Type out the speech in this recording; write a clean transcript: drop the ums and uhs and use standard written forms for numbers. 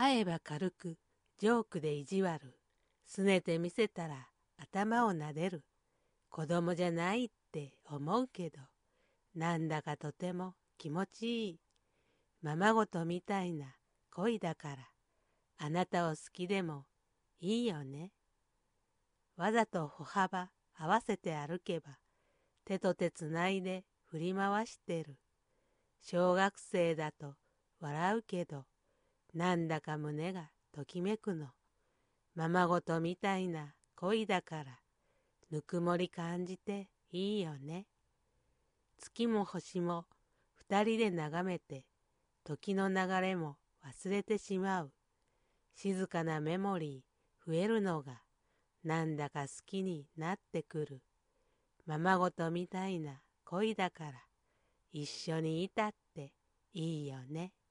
会えば軽くジョークで意地悪、すねてみせたら頭をなでる。子供じゃないって思うけど、なんだかとても気持ちいい。ままごとみたいな恋だから、あなたを好きでもいいよね。わざと歩幅合わせて歩けば、手と手つないで振り回してる。小学生だと笑うけど、なんだか胸がときめくの。ままごとみたいな恋だから、ぬくもり感じていいよね。月も星も二人で眺めて、時の流れも忘れてしまう。静かなメモリー増えるのが、なんだか好きになってくる。ままごとみたいな恋だから、一緒にいたっていいよね。